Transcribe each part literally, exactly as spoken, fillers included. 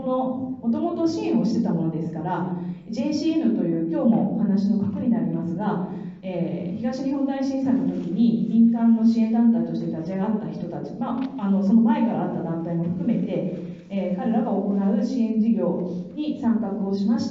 このもともと支援をしてたものですから、 ジェーシーエヌ という今日もお話の核になりますが、えー、東日本大震災の時に民間の支援団体として立ち上がった人たち、まあ、あのその前からあった団体も含めて、えー、彼らが行う支援事業に参画をしまして、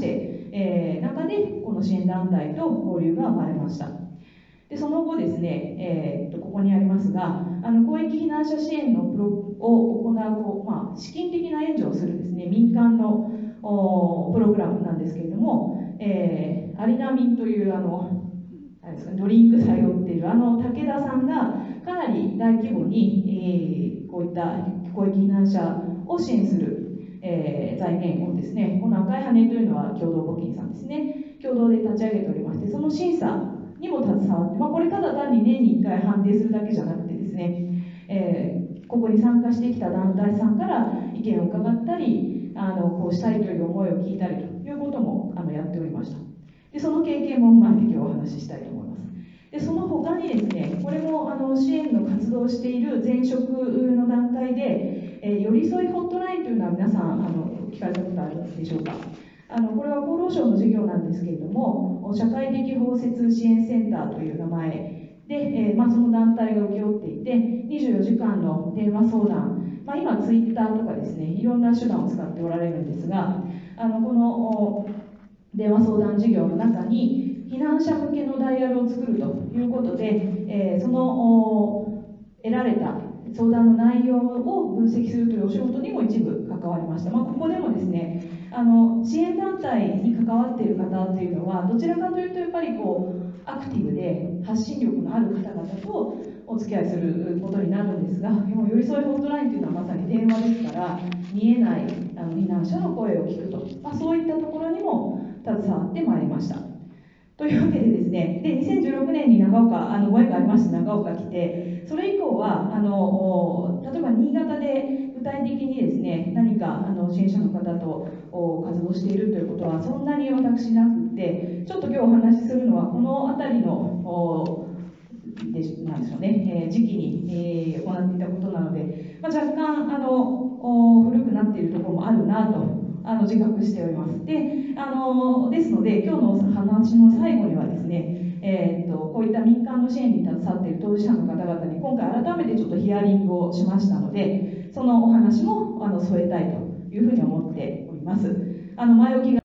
えー、中でこの支援団体と交流が生まれました。でその後ですね、えー、っとここにありますが、あの広域避難者支援のプロを行うこう、まあ、資金的な援助をするですね、民間のプログラムなんですけれども、えー、アリナミンというあのあれですか、ドリンク剤を売っているあの武田さんがかなり大規模に、えー、こういった広域避難者を支援する、えー、財源をですね、この赤い羽というのは共同募金さんですね、共同で立ち上げておりまして、その審査にも携わって、まあ、これただ単に年にいっかい判定するだけじゃなくてですね、えー、ここに参加してきた団体さんから意見を伺ったり、あのこうしたいという思いを聞いたりということもあのやっておりました。でその経験も踏まえて今日お話ししたいと思います。でその他にですね、これもあの支援の活動をしている前職の団体で、えー、寄り添いホットラインというのは皆さんあの聞かれたことあるでしょうか。あのこれは厚労省の事業なんですけれども、社会的包摂支援センターという名前で、えーまあ、その団体が請け負っていて、にじゅうよじかんの電話相談、まあ、今ツイッターとかですね、いろんな手段を使っておられるんですが、あのこの電話相談事業の中に避難者向けのダイヤルを作るということで、えー、その得られた相談の内容を分析するというお仕事にも一部関わりました。まあ、ここでもですね、あの支援団体に関わっている方っていうのはどちらかというとやっぱりこうアクティブで発信力のある方々とお付き合いすることになるんですが、でも寄り添いホットラインというのはまさに電話ですから、見えないあの避難者の声を聞くと、まあ、そういったところにも携わってまいりました。というわけでですね、でにせんじゅうろくねんに長岡、あのご縁がありまして長岡来て、それ以降はあの例えば新潟で具体的にですね、何かあの支援者の方と活動しているということはそんなに私なくて、ちょっと今日お話しするのはこの辺りのでなんでしょうね、えー、時期に、えー、行っていたことなので、まあ、若干あの古くなっているところもあるなとあの自覚しております。であのですので今日の話の最後にはですね、えー、っとこういった民間の支援に携わっている当事者の方々に今回改めてちょっとヒアリングをしましたので、そのお話もあの添えたいというふうに思っております。あの前置きが